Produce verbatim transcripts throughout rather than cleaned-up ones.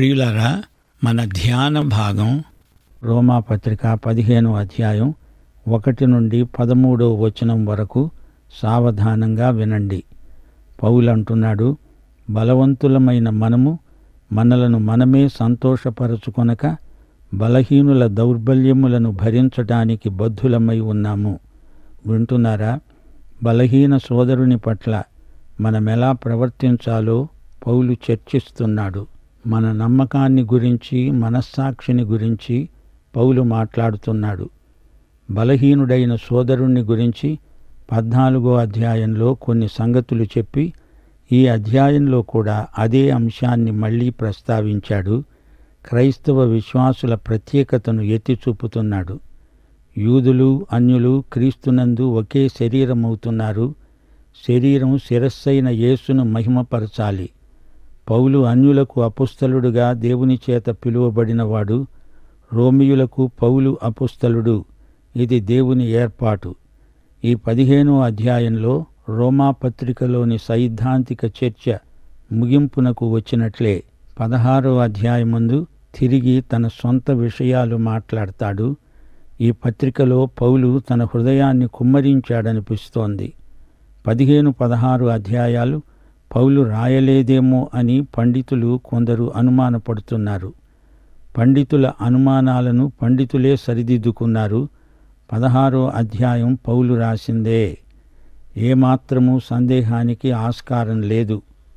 ప్రియులారా, మన ధ్యాన భాగం రోమాపత్రిక పదిహేనో అధ్యాయం ఒకటి నుండి పదమూడో వచనం వరకు సావధానంగా వినండి. పౌలంటున్నాడు, బలవంతులమైన మనము మనలను మనమే సంతోషపరచుకొనక బలహీనుల దౌర్బల్యములను భరించటానికి బద్ధులమై ఉన్నాము. వింటున్నారా? బలహీన సోదరుని పట్ల మనమెలా ప్రవర్తించాలో పౌలు చర్చిస్తున్నాడు. మన నమ్మకాన్ని గురించి, మనస్సాక్షిని గురించి పౌలు మాట్లాడుతున్నాడు. బలహీనుడైన సోదరుణ్ణి గురించి పద్నాలుగో అధ్యాయంలో కొన్ని సంగతులు చెప్పి ఈ అధ్యాయంలో కూడా అదే అంశాన్ని మళ్లీ ప్రస్తావించాడు. క్రైస్తవ విశ్వాసుల ప్రత్యేకతను ఎత్తి చూపుతున్నాడు. యూదులు, అన్యులు క్రీస్తునందు ఒకే శరీరమవుతున్నారు. శరీరం శిరస్సైన యేసును మహిమపరచాలి. పౌలు అన్యులకు అపుస్తలుడుగా దేవుని చేత పిలువబడినవాడు. రోమియులకు పౌలు అపుస్తలుడు. ఇది దేవుని ఏర్పాటు. ఈ పదిహేనో అధ్యాయంలో రోమాపత్రికలోని సైద్ధాంతిక చర్చ ముగింపునకు వచ్చినట్లే పదహారో అధ్యాయమందు తిరిగి తన సొంత విషయాలు మాట్లాడతాడు. ఈ పత్రికలో పౌలు తన హృదయాన్ని కుమ్మరించాడనిపిస్తోంది. పదిహేను పదహారు అధ్యాయాలు పౌలు రాయలేదేమో అని పండితులు కొందరు అనుమానపడుతున్నారు. పండితుల అనుమానాలను పండితులే సరిదిద్దుకున్నారు. పదహారో అధ్యాయం పౌలు రాసిందే. ఏమాత్రమూ సందేహానికి ఆస్కారం లేదు.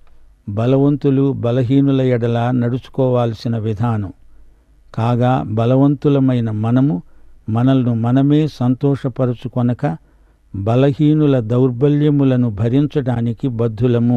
బలవంతులు బలహీనుల ఎడల నడుచుకోవాల్సిన విధానం. కాగా బలవంతులమైన మనము మనల్ని మనమే సంతోషపరచుకొనక బలహీనుల దౌర్బల్యములను భరించడానికి బద్ధులము.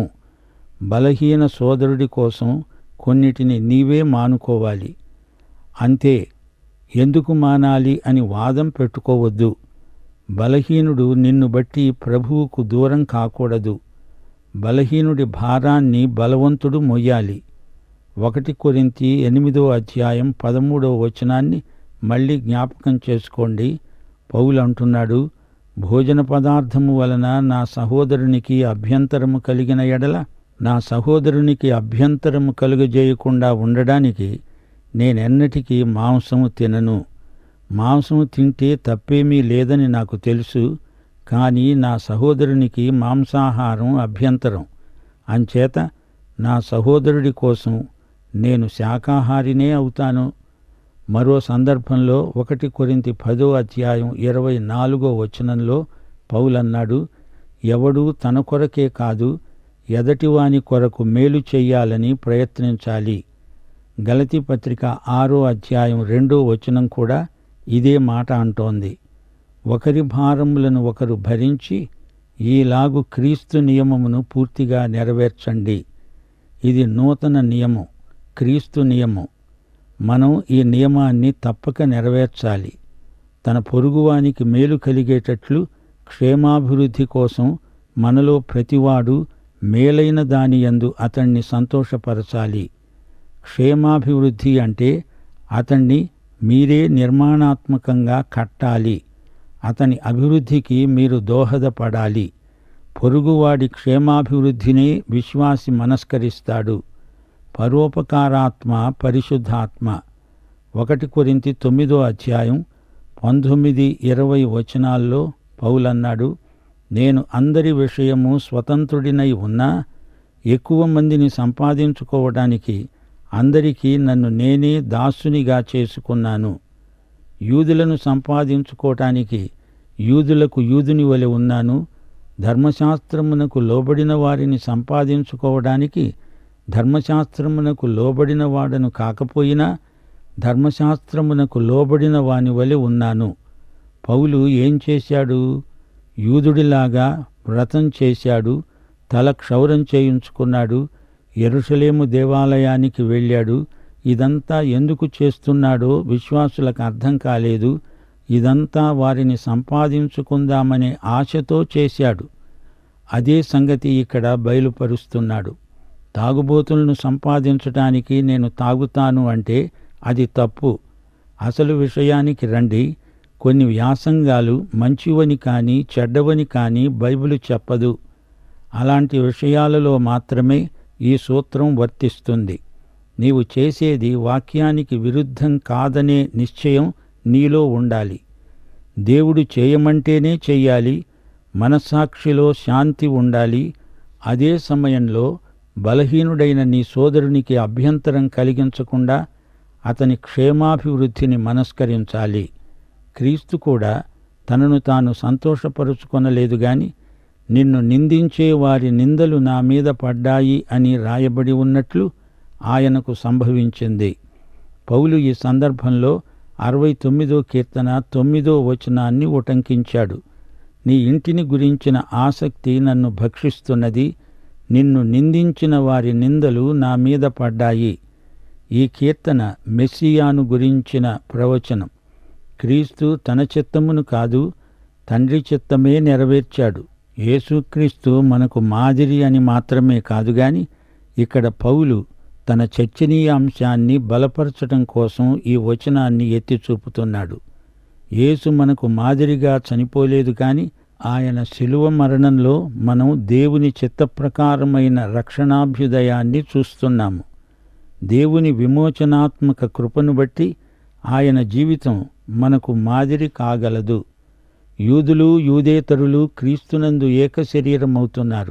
బలహీన సోదరుడి కోసం కొన్నిటిని నీవే మానుకోవాలి. అంతే. ఎందుకు మానాలి అని వాదం పెట్టుకోవద్దు. బలహీనుడు నిన్ను బట్టి ప్రభువుకు దూరం కాకూడదు. బలహీనుడి భారాన్ని బలవంతుడు మొయ్యాలి. ఒకటి కొరింథీ ఎనిమిదో అధ్యాయం పదమూడో వచనాన్ని మళ్ళీ జ్ఞాపకం చేసుకోండి. పౌలు అంటున్నాడు, భోజన పదార్థము వలన నా సహోదరునికి అభ్యంతరము కలిగిన ఎడల నా సహోదరునికి అభ్యంతరము కలుగజేయకుండా ఉండడానికి నేనెన్నటికీ మాంసము తినను. మాంసము తింటే తప్పేమీ లేదని నాకు తెలుసు. కానీ నా సహోదరునికి మాంసాహారం అభ్యంతరం. అంచేత నా సహోదరుడి కోసం నేను శాకాహారినే అవుతాను. మరో సందర్భంలో ఒకటి కొరింథీ పదో అధ్యాయం ఇరవై నాలుగో వచనంలో పౌలన్నాడు, ఎవడూ తన కొరకే కాదు ఎదటివాని కొరకు మేలు చెయ్యాలని ప్రయత్నించాలి. గలతీ పత్రిక ఆరో అధ్యాయం రెండో వచనం కూడా ఇదే మాట అంటోంది. ఒకరి భారములను ఒకరు భరించి ఈలాగు క్రీస్తు నియమమును పూర్తిగా నెరవేర్చండి. ఇది నూతన నియమం, క్రీస్తు నియమం. మనం ఈ నియమాన్ని తప్పక నెరవేర్చాలి. తన పొరుగువానికి మేలు కలిగేటట్లు క్షేమాభివృద్ధి కోసం మనలో ప్రతివాడు మేలైన దానియందు అతణ్ణి సంతోషపరచాలి. క్షేమాభివృద్ధి అంటే అతణ్ణి మీరే నిర్మాణాత్మకంగా కట్టాలి. అతని అభివృద్ధికి మీరు దోహదపడాలి. పొరుగువాడి క్షేమాభివృద్ధినే విశ్వాసి మనస్కరిస్తాడు. పరోపకారాత్మ పరిశుద్ధాత్మ. ఒకటి కొరింథీ తొమ్మిదో అధ్యాయం పంతొమ్మిది ఇరవై వచనాల్లో పౌలన్నాడు, నేను అందరి విషయము స్వతంత్రుడినై ఉన్నా ఎక్కువ మందిని సంపాదించుకోవడానికి అందరికీ నన్ను నేనే దాసునిగా చేసుకున్నాను. యూదులను సంపాదించుకోవటానికి యూదులకు యూదుని వలె ఉన్నాను. ధర్మశాస్త్రమునకు లోబడిన వారిని సంపాదించుకోవడానికి ధర్మశాస్త్రమునకు లోబడిన వాడను కాకపోయినా ధర్మశాస్త్రమునకు లోబడిన వాని వలె ఉన్నాను. పౌలు ఏం చేశాడు? యూదుడిలాగా వ్రతం చేశాడు. తల క్షౌరం చేయించుకున్నాడు. యెరూషలేము దేవాలయానికి వెళ్ళాడు. ఇదంతా ఎందుకు చేస్తున్నాడో విశ్వాసులకు అర్థం కాలేదు. ఇదంతా వారిని సంపాదించుకుందామనే ఆశతో చేశాడు. అదే సంగతి ఇక్కడ బయలుపరుస్తున్నాడు. తాగుబోతులను సంపాదించటానికి నేను తాగుతాను అంటే అది తప్పు. అసలు విషయానికి రండి. కొన్ని వ్యాసంగాలు మంచివని కానీ చెడ్డవని కానీ బైబిలు చెప్పదు. అలాంటి విషయాలలో మాత్రమే ఈ సూత్రం వర్తిస్తుంది. నీవు చేసేది వాక్యానికి విరుద్ధం కాదనే నిశ్చయం నీలో ఉండాలి. దేవుడు చేయమంటేనే చెయ్యాలి. మనస్సాక్షిలో శాంతి ఉండాలి. అదే సమయంలో బలహీనుడైన నీ సోదరునికి అభ్యంతరం కలిగించకుండా అతని క్షేమాభివృద్ధిని మనస్కరించాలి. క్రీస్తు కూడా తనను తాను సంతోషపరుచుకొనలేదు గాని నిన్ను నిందించే వారి నిందలు నా మీద పడ్డాయి అని రాయబడి ఉన్నట్లు ఆయనకు సంభవించింది. పౌలు ఈ సందర్భంలో అరవై తొమ్మిదో కీర్తన తొమ్మిదో వచనాన్ని ఉటంకించాడు. నీ ఇంటిని గురించిన ఆసక్తి నన్ను భక్షిస్తున్నది. నిన్ను నిందించిన వారి నిందలు నా మీద పడ్డాయి. ఈ కీర్తన మెస్సియాను గురించిన ప్రవచనం. క్రీస్తు తన చిత్తమును కాదు, తండ్రి చిత్తమే నెరవేర్చాడు. యేసుక్రీస్తు మనకు మాదిరి అని మాత్రమే కాదుగాని ఇక్కడ పౌలు తన చర్చనీయ అంశాన్ని బలపరచటం కోసం ఈ వచనాన్ని ఎత్తి చూపుతున్నాడు. యేసు మనకు మాదిరిగా చనిపోలేదు కాని ఆయన శిలువ మరణంలో మనం దేవుని చిత్తప్రకారమైన రక్షణాభ్యుదయాన్ని చూస్తున్నాము. దేవుని విమోచనాత్మక కృపను బట్టి ఆయన జీవితం మనకు మాదిరి కాగలదు. యూదులు యూదేతరులు క్రీస్తునందు ఏక శరీరమవుతున్నారు.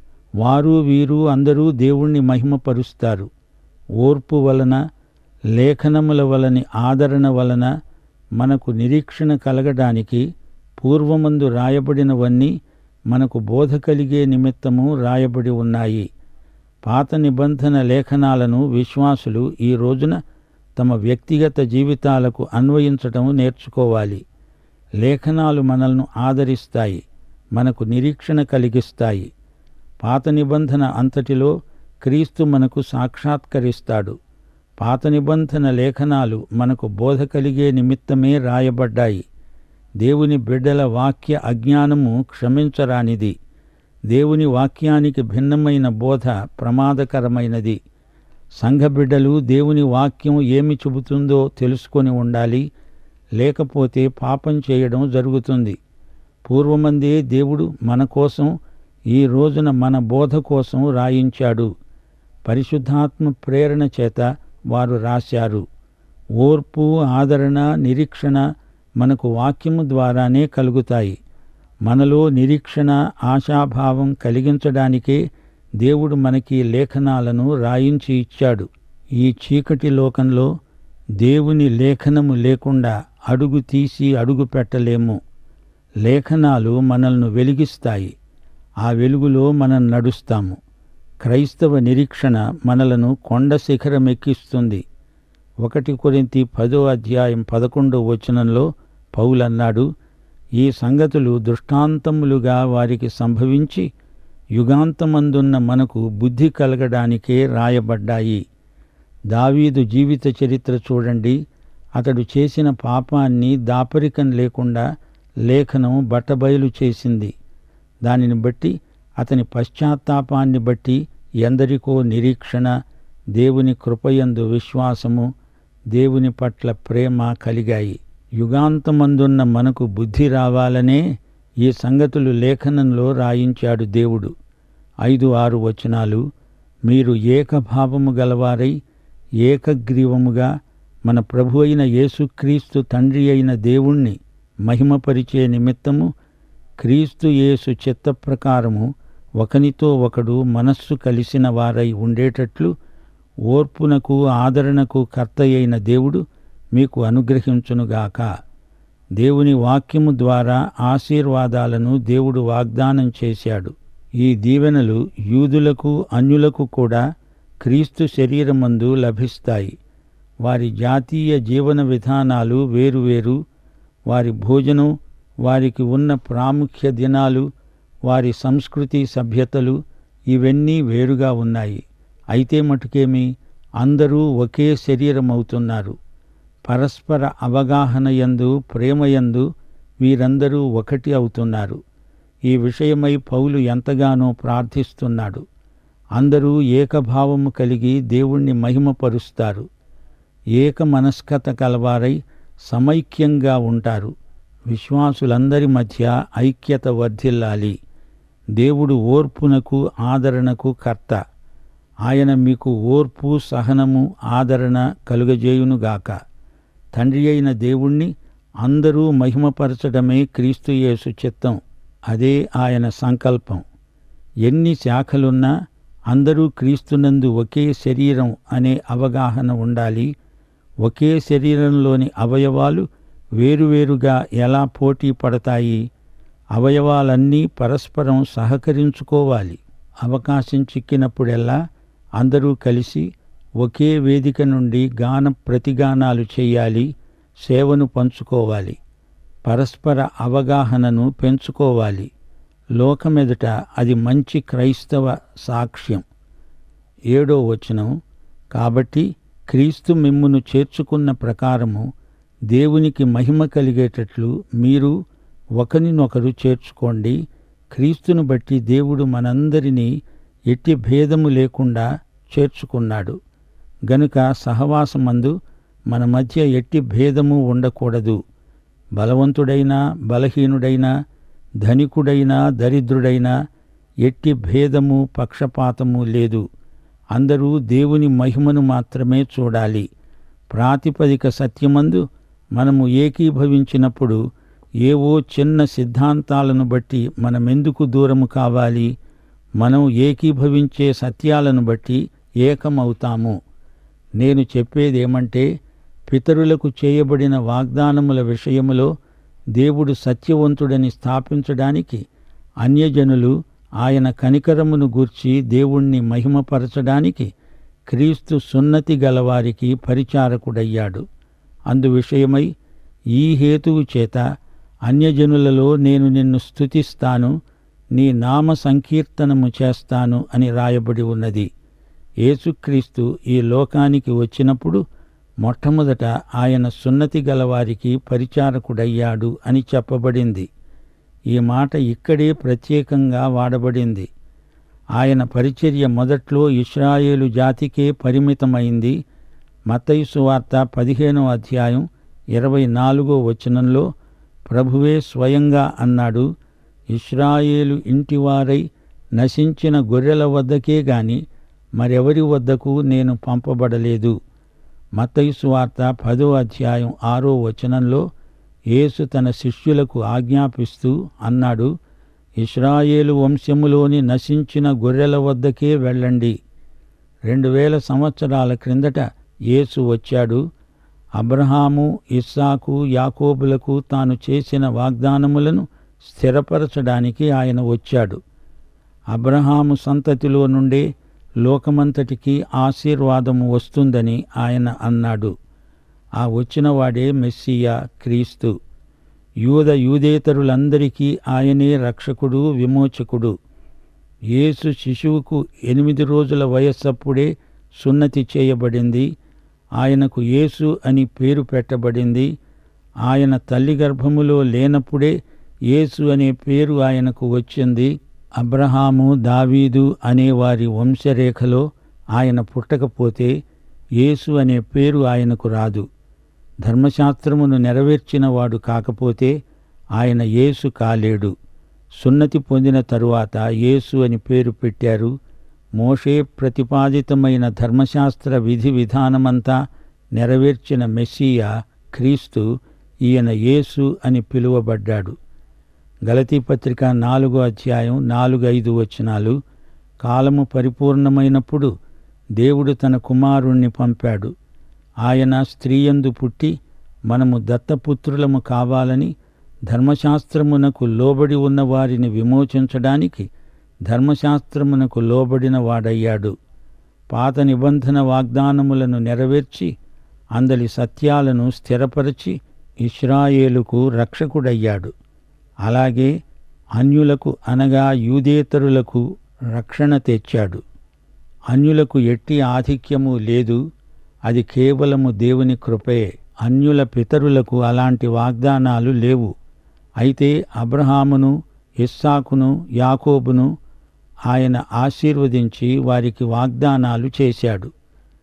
వారు వీరు అందరూ దేవుణ్ణి మహిమపరుస్తారు. ఓర్పు వలన, లేఖనముల వలని ఆదరణ వలన మనకు నిరీక్షణ కలగడానికి పూర్వమందు రాయబడినవన్నీ మనకు బోధ కలిగే నిమిత్తము రాయబడి ఉన్నాయి. పాత నిబంధన లేఖనాలను విశ్వాసులు ఈ రోజున తమ వ్యక్తిగత జీవితాలకు అన్వయించటం నేర్చుకోవాలి. లేఖనాలు మనల్ని ఆదరిస్తాయి, మనకు నిరీక్షణ కలిగిస్తాయి. పాత నిబంధన అంతటిలో క్రీస్తు మనకు సాక్షాత్కరిస్తాడు. పాత నిబంధన లేఖనాలు మనకు బోధ కలిగే నిమిత్తమే రాయబడ్డాయి. దేవుని బిడ్డల వాక్య అజ్ఞానము క్షమించరానిది. దేవుని వాక్యానికి భిన్నమైన బోధ ప్రమాదకరమైనది. సంఘ బిడ్డలు దేవుని వాక్యం ఏమి చెబుతుందో తెలుసుకొని ఉండాలి. లేకపోతే పాపం చేయడం జరుగుతుంది. పూర్వమందే దేవుడు మన కోసం ఈ రోజున మన బోధ కోసం రాయించాడు. పరిశుద్ధాత్మ ప్రేరణ చేత వారు రాశారు. ఓర్పు, ఆదరణ, నిరీక్షణ మనకు వాక్యము ద్వారానే కలుగుతాయి. మనలో నిరీక్షణ, ఆశాభావం కలిగించడానికే దేవుడు మనకి లేఖనాలను రాయించి ఇచ్చాడు. ఈ చీకటి లోకంలో దేవుని లేఖనము లేకుండా అడుగు తీసి అడుగు పెట్టలేము. లేఖనాలు మనల్ని వెలిగిస్తాయి. ఆ వెలుగులో మనం నడుస్తాము. క్రైస్తవ నిరీక్షణ మనలను కొండ శిఖరమెక్కిస్తుంది. ఒకటి కొరింథీ పదో అధ్యాయం పదకొండో వచనంలో పౌలన్నాడు, ఈ సంగతులు దృష్టాంతములుగా వారికి సంభవించి యుగాంతమందున్న మనకు బుద్ధి కలగడానికే రాయబడ్డాయి. దావీదు జీవిత చరిత్ర చూడండి. అతడు చేసిన పాపాన్ని దాపరికం లేకుండా లేఖనం బట్టబయలు చేసింది. దానిని బట్టి అతని పశ్చాత్తాపాన్ని బట్టి ఎందరికో నిరీక్షణ, దేవుని కృపయందు విశ్వాసము, దేవుని పట్ల ప్రేమ కలిగాయి. యుగాంతమందున్న మనకు బుద్ధి రావాలనే ఈ సంగతులు లేఖనంలో రాయించాడు దేవుడు. ఐదు ఆరు వచనాలు, మీరు ఏకభావము గలవారై ఏకగ్రీవముగా మన ప్రభు అయిన యేసుక్రీస్తు తండ్రి అయిన దేవుణ్ణి మహిమపరిచే నిమిత్తము క్రీస్తు యేసు చిత్త ప్రకారము ఒకనితో ఒకడు మనస్సు కలిసిన వారై ఉండేటట్లు ఓర్పునకు ఆదరణకు కర్తయైన దేవుడు మీకు అనుగ్రహించునుగాక. దేవుని వాక్యము ద్వారా ఆశీర్వాదాలను దేవుడు వాగ్దానం చేశాడు. ఈ దీవెనలు యూదులకు అన్యులకు కూడా క్రీస్తు శరీరమందు లభిస్తాయి. వారి జాతీయ జీవన విధానాలు వేరువేరు. వారి భోజనం, వారికి ఉన్న ప్రాముఖ్య దినాలు, వారి సంస్కృతి సభ్యతలు ఇవన్నీ వేరుగా ఉన్నాయి. అయితే మటుకేమి అందరూ ఒకే శరీరమవుతున్నారు. పరస్పర అవగాహనయందు, ప్రేమయందు వీరందరూ ఒకటి అవుతున్నారు. ఈ విషయమై పౌలు ఎంతగానో ప్రార్థిస్తున్నాడు. అందరూ ఏకభావము కలిగి దేవుణ్ణి మహిమపరుస్తారు. ఏక మనస్కత కలవారై సమైక్యంగా ఉంటారు. విశ్వాసులందరి మధ్య ఐక్యత వర్ధిల్లాలి. దేవుడు ఓర్పునకు ఆదరణకు కర్త. ఆయన మీకు ఓర్పు, సహనము, ఆదరణ కలుగజేయునుగాక. తండ్రి అయిన దేవుణ్ణి అందరూ మహిమపరచడమే క్రీస్తు యేసు చిత్తం. అదే ఆయన సంకల్పం. ఎన్ని శాఖలున్నా అందరూ క్రీస్తునందు ఒకే శరీరం అనే అవగాహన ఉండాలి. ఒకే శరీరంలోని అవయవాలు వేరువేరుగా ఎలా పోటీ పడతాయి? అవయవాలన్నీ పరస్పరం సహకరించుకోవాలి. అవకాశం చిక్కినప్పుడెల్లా అందరూ కలిసి ఒకే వేదిక నుండి గాన ప్రతిగానాలు చెయ్యాలి. సేవను పంచుకోవాలి. పరస్పర అవగాహనను పెంచుకోవాలి. లోకమెదుట అది మంచి క్రైస్తవ సాక్ష్యం. ఏడో వచనం, కాబట్టి క్రీస్తు మిమ్మును చేర్చుకున్న ప్రకారము దేవునికి మహిమ కలిగేటట్లు మీరు ఒకరినొకరు చేర్చుకోండి. క్రీస్తును బట్టి దేవుడు మనందరినీ ఎట్టి భేదము లేకుండా చేర్చుకున్నాడు గనుక సహవాసమందు మన మధ్య ఎట్టి భేదము ఉండకూడదు. బలవంతుడైనా బలహీనుడైనా, ధనికుడైనా దరిద్రుడైనా ఎట్టి భేదము పక్షపాతము లేదు. అందరూ దేవుని మహిమను మాత్రమే చూడాలి. ప్రాతిపదిక సత్యమందు మనము ఏకీభవించినప్పుడు ఏవో చిన్న సిద్ధాంతాలను బట్టి మనమెందుకు దూరము కావాలి? మనం ఏకీభవించే సత్యాలను బట్టి ఏకమవుతాము. నేను చెప్పేదేమంటే, పితరులకు చేయబడిన వాగ్దానముల విషయములో దేవుడు సత్యవంతుడని స్థాపించడానికి అన్యజనులు ఆయన కనికరమును గూర్చి దేవుణ్ణి మహిమపరచడానికి క్రీస్తు సున్నతి గలవారికి పరిచారకుడయ్యాడు. అందు విషయమై ఈ హేతువు చేత అన్యజనులలో నేను నిన్ను స్తుతిస్తాను, నీ నామ సంకీర్తనము చేస్తాను అని రాయబడి ఉన్నది. యేసుక్రీస్తు ఈ లోకానికి వచ్చినప్పుడు మొట్టమొదట ఆయన సున్నతి గలవారికి పరిచారకుడయ్యాడు అని చెప్పబడింది. ఈ మాట ఇక్కడే ప్రత్యేకంగా వాడబడింది. ఆయన పరిచర్య మొదట్లో ఇశ్రాయేలు జాతికే పరిమితమైంది. మత్తయి సువార్త పదిహేనో అధ్యాయం ఇరవై నాలుగో వచనంలో ప్రభువే స్వయంగా అన్నాడు, ఇశ్రాయేలు ఇంటివారై నశించిన గొర్రెల వద్దకే గాని మరెవరి వద్దకు నేను పంపబడలేదు. మత్తయి సువార్త పదో అధ్యాయం ఆరో వచనంలో యేసు తన శిష్యులకు ఆజ్ఞాపిస్తూ అన్నాడు, ఇశ్రాయేలు వంశములోని నశించిన గొర్రెల వద్దకే వెళ్ళండి. రెండు వేల సంవత్సరాల క్రిందట యేసు వచ్చాడు. అబ్రహాము, ఇస్సాకు, యాకోబులకు తాను చేసిన వాగ్దానములను స్థిరపరచడానికి ఆయన వచ్చాడు. అబ్రహాము సంతతిలో నుండే లోకమంతటికి ఆశీర్వాదము వస్తుందని ఆయన అన్నాడు. ఆ వచ్చినవాడే మెస్సియా, క్రీస్తు. యూద యూదేతరులందరికీ ఆయనే రక్షకుడు, విమోచకుడు. యేసు శిశువుకు ఎనిమిది రోజుల వయస్సప్పుడే సున్నతి చేయబడింది. ఆయనకు యేసు అని పేరు పెట్టబడింది. ఆయన తల్లి గర్భములో లేనప్పుడే యేసు అనే పేరు ఆయనకు వచ్చింది. అబ్రహాము, దావీదు అనే వారి వంశరేఖలో ఆయన పుట్టకపోతే యేసు అనే పేరు ఆయనకు రాదు. ధర్మశాస్త్రమును నెరవేర్చిన వాడు కాకపోతే ఆయన యేసు కాలేడు. సున్నతి పొందిన తరువాత యేసు అని పేరు పెట్టారు. మోషే ప్రతిపాదితమైన ధర్మశాస్త్ర విధి విధానమంతా నెరవేర్చిన మెస్సియా క్రీస్తు ఈయన యేసు అని పిలువబడ్డాడు. గలతీ పత్రిక నాలుగో అధ్యాయం నాలుగు ఐదు వచనాలు, కాలము పరిపూర్ణమైనప్పుడు దేవుడు తన కుమారుణ్ణి పంపాడు. ఆయన స్త్రీయందు పుట్టి మనము దత్తపుత్రులము కావాలని ధర్మశాస్త్రమునకు లోబడి ఉన్న వారిని విమోచించడానికి ధర్మశాస్త్రమునకు లోబడిన వాడయ్యాడు. పాత నిబంధన వాగ్దానములను నెరవేర్చి అందలి సత్యాలను స్థిరపరచి ఇశ్రాయేలుకు రక్షకుడయ్యాడు. అలాగే అన్యులకు అనగా యూదేతరులకు రక్షణ తెచ్చాడు. అన్యులకు ఎట్టి ఆధిక్యము లేదు, అది కేవలము దేవుని కృపే. అన్యుల పితరులకు అలాంటి వాగ్దానాలు లేవు. అయితే అబ్రహామును, ఇస్సాకును, యాకోబును ఆయన ఆశీర్వదించి వారికి వాగ్దానాలు చేశాడు.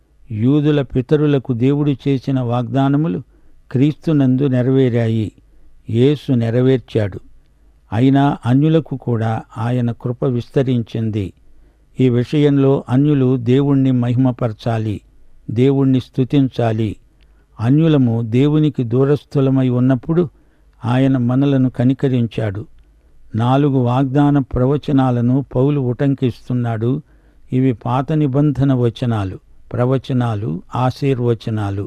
యూదుల పితరులకు దేవుడు చేసిన వాగ్దానములు క్రీస్తునందు నెరవేరాయి. యేసు నెరవేర్చాడు. అయినా అన్యులకు కూడా ఆయన కృప విస్తరించింది. ఈ విషయంలో అన్యులు దేవుణ్ణి మహిమపరచాలి, దేవుణ్ణి స్తుతించాలి. అన్యులము దేవునికి దూరస్థులమై ఉన్నప్పుడు ఆయన మనలను కనికరించాడు. నాలుగు వాగ్దాన ప్రవచనాలను పౌలు ఉటంకిస్తున్నాడు. ఇవి పాత నిబంధన వచనాలు, ప్రవచనాలు, ఆశీర్వచనాలు.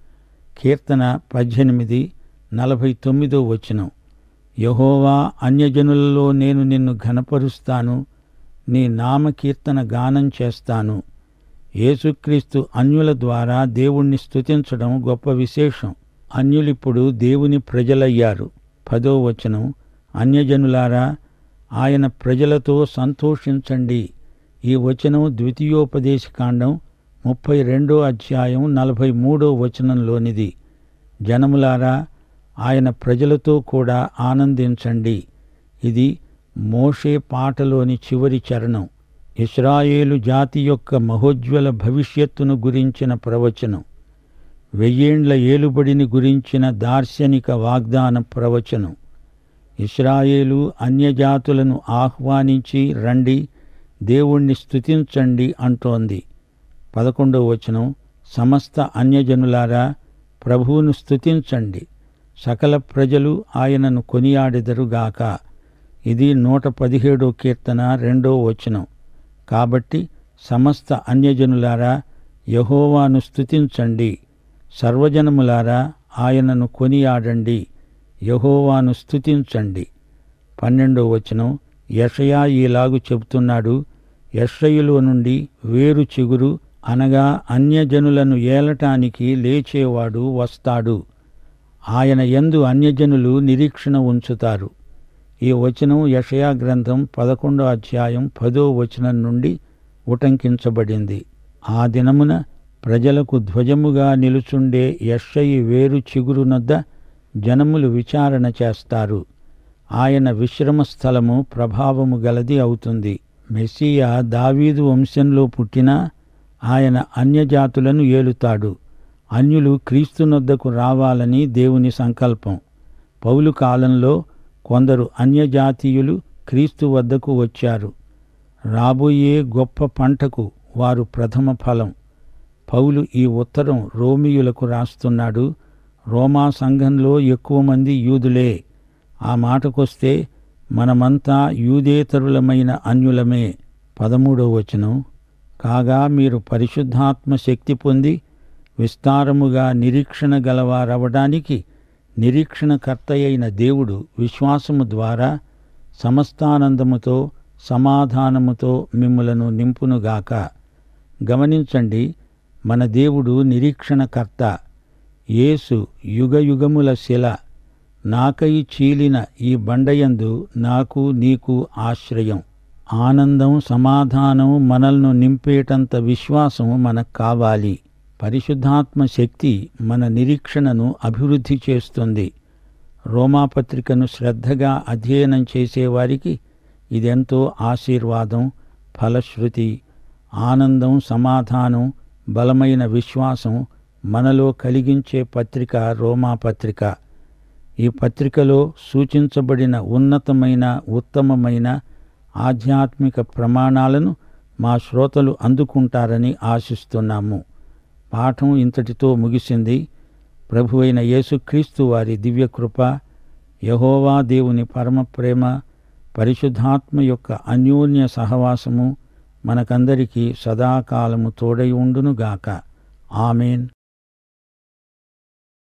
కీర్తన పద్దెనిమిది నలభై తొమ్మిదో వచనం. యెహోవా, అన్యజనులలో నేను నిన్ను ఘనపరుస్తాను, నీ నామకీర్తన గానం చేస్తాను. యేసుక్రీస్తు అన్యుల ద్వారా దేవుణ్ణి స్తుతించడం గొప్ప విశేషం. అన్యులిప్పుడు దేవుని ప్రజలయ్యారు. పదో వచనం. అన్యజనులారా, ఆయన ప్రజలతో సంతోషించండి. ఈ వచనం ద్వితీయోపదేశకాండం ముప్పై రెండో అధ్యాయం నలభై మూడో వచనంలోనిది. జనములారా, ఆయన ప్రజలతో కూడా ఆనందించండి. ఇది మోషే పాటలోని చివరి చరణం. ఇశ్రాయేలు జాతి యొక్క మహోజ్వల భవిష్యత్తును గురించిన ప్రవచనం. వెయ్యేండ్ల ఏలుబడిని గురించిన దార్శనిక వాగ్దాన ప్రవచనం. ఇశ్రాయేలు అన్యజాతులను ఆహ్వానించి రండి, దేవుణ్ణి స్తుతించండి అంటోంది. పదకొండవ వచనం. సమస్త అన్యజనులారా, ప్రభువును స్తుతించండి, సకల ప్రజలు ఆయనను కొనియాడెదరుగాక. ఇది నూట పదిహేడో కీర్తన రెండో వచనం. కాబట్టి సమస్త అన్యజనులారా, యెహోవాను స్తుతించండి, సర్వజనములారా ఆయనను కొనియాడండి, యెహోవాను స్తుతించండి. పన్నెండో వచనం. యెషయా ఈలాగు చెబుతున్నాడు. యెషయిలో నుండి వేరు చిగురు అనగా అన్యజనులను ఏలటానికి లేచేవాడు వస్తాడు. ఆయన యందు అన్యజనులు నిరీక్షణ ఉంచుతారు. ఈ వచనం యెషయా గ్రంథం పదకొండో అధ్యాయం పదో వచనం నుండి ఉటంకించబడింది. ఆ దినమున ప్రజలకు ధ్వజముగా నిలుచుండే యెషయి వేరు చిగురునొద్ద జనములు విచారణ చేస్తారు. ఆయన విశ్రమ స్థలము ప్రభావము గలది అవుతుంది. మెస్సియా దావీదు వంశంలో పుట్టినా ఆయన అన్యజాతులను ఏలుతాడు. అన్యులు క్రీస్తునొద్దకు రావాలని దేవుని సంకల్పం. పౌలు కాలంలో కొందరు అన్యజాతీయులు క్రీస్తు వద్దకు వచ్చారు. రాబోయే గొప్ప పంటకు వారు ప్రథమ ఫలం. పౌలు ఈ ఉత్తరం రోమీయులకు రాస్తున్నాడు. రోమా సంఘంలో ఎక్కువ మంది యూదులే. ఆ మాటకొస్తే మనమంతా యూదేతరులమైన అన్యులమే. పదమూడో వచనం. కాగా మీరు పరిశుద్ధాత్మ శక్తి పొంది విస్తారముగా నిరీక్షణ గలవారవడానికి నిరీక్షణకర్తయైన దేవుడు విశ్వాసము ద్వారా సమస్తానందముతో సమాధానముతో మిమ్ములను నింపునుగాక. గమనించండి, మన దేవుడు నిరీక్షణకర్త. యేసు యుగయుగముల శిల. నాకై చీలిన ఈ బండయందు నాకు నీకు ఆశ్రయం. ఆనందం, సమాధానం మనల్ని నింపేటంత విశ్వాసం మనకు కావాలి. పరిశుద్ధాత్మ శక్తి మన నిరీక్షణను అభివృద్ధి చేస్తుంది. రోమాపత్రికను శ్రద్ధగా అధ్యయనం చేసేవారికి ఇదెంతో ఆశీర్వాదం, ఫలశ్రుతి. ఆనందం, సమాధానం, బలమైన విశ్వాసం మనలో కలిగించే పత్రిక రోమాపత్రిక. ఈ పత్రికలో సూచించబడిన ఉన్నతమైన, ఉత్తమమైన ఆధ్యాత్మిక ప్రమాణాలను మా శ్రోతలు అందుకుంటారని ఆశిస్తున్నాము. పాఠం ఇంతటితో ముగిసింది. ప్రభువైన యేసుక్రీస్తు వారి దివ్యకృప, యెహోవా దేవుని పరమప్రేమ, పరిశుద్ధాత్మ యొక్క అన్యోన్య సహవాసము మనకందరికీ సదాకాలము తోడై ఉండునుగాక. ఆమేన్.